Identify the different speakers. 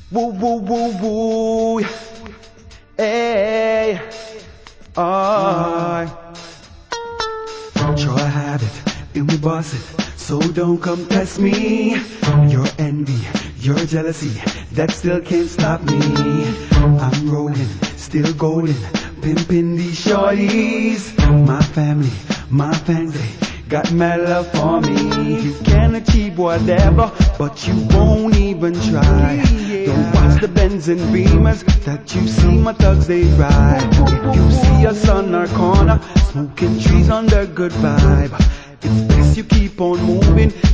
Speaker 1: Woo woo woo woo, hey, I try have it, and we boss it, so don't come test me. Your envy, your jealousy, that still can't stop me. I'm rolling, still golden, pimping these shorties. My family, my fans, they got mad love for me. You can achieve whatever, but you won't even try. Don't watch the Benz and Beamers that you see my thugs they ride. If you see us on our corner, smoking trees under good vibe, it's best you keep on moving.